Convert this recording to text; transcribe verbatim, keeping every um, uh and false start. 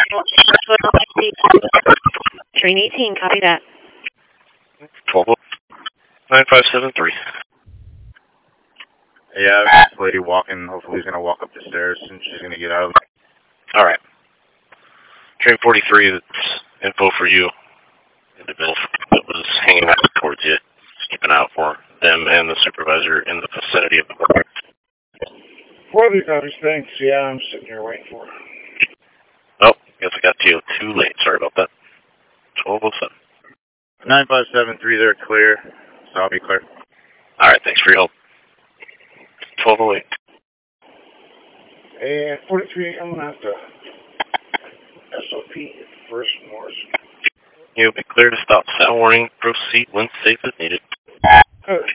Train eighteen, copy that. twelve nine five seven three. Yeah, this lady walking. Hopefully, he's gonna walk up the stairs and she's gonna get out. All right. Train forty-three. That's info for you. Individual that was hanging out towards you. Just keeping out for them and the supervisor in the vicinity of the bar. forty copies, thanks. Yeah, I'm sitting here waiting for her. Oh, guess I got to you too late. Sorry about that. twelve oh seven. nine five seven three, they're clear. So I'll be clear. All right, thanks for your help. twelve oh eight. And forty-three, I'm gonna have to S O P first Morse. You'll be clear to stop. Sound warning. Proceed when safe as needed. Oh.